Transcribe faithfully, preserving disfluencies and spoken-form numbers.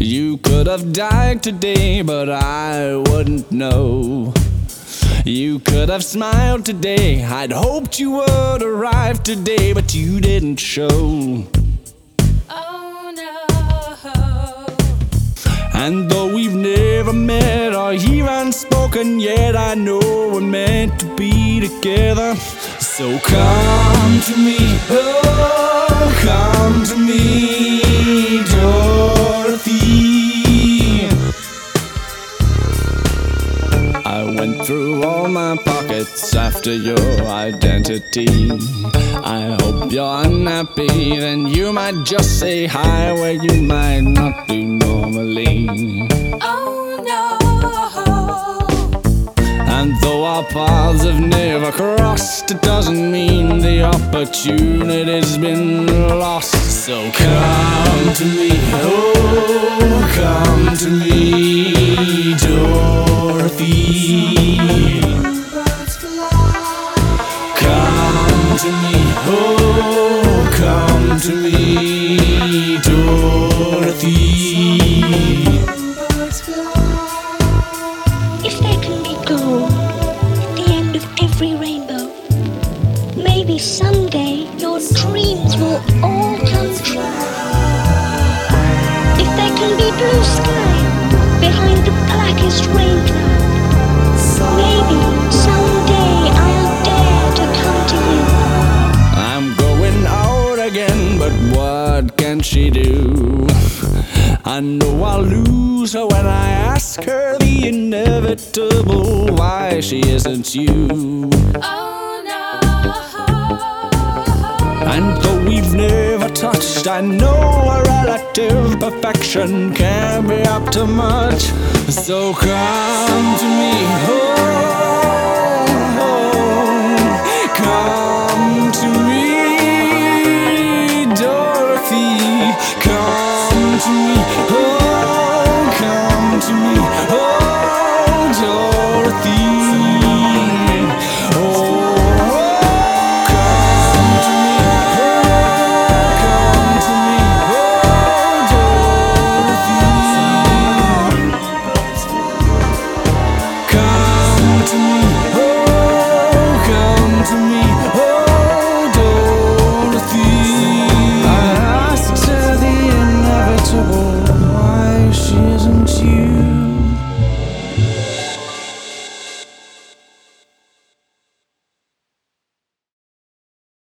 You could have died today, but I wouldn't know. You could have smiled today, I'd hoped you would arrive today, but you didn't show. Oh no. And though we've never met or even spoken yet, I know we're meant to be together. So come to me, oh, come to me, Dorothy. I went through all my pockets after your identity. I hope you're unhappy, then you might just say hi where you might not do normally. Oh no. And though our paths have never crossed, it doesn't mean the opportunity's been lost. So come to me, oh, come to me, Dorothy. Come to me, oh, come to me, Dorothy. If there can be gold at the end of every rainbow, maybe someday your dreams will all come true. If there can be blue sky behind the blackest rain cloud, maybe someday I'll dare to come to you. I'm going out again, but what can she do? I know I'll lose her when I ask her the inevitable why she isn't you. Oh no. And though we've never touched, I know a relative perfection can be up to much. So come to me, oh,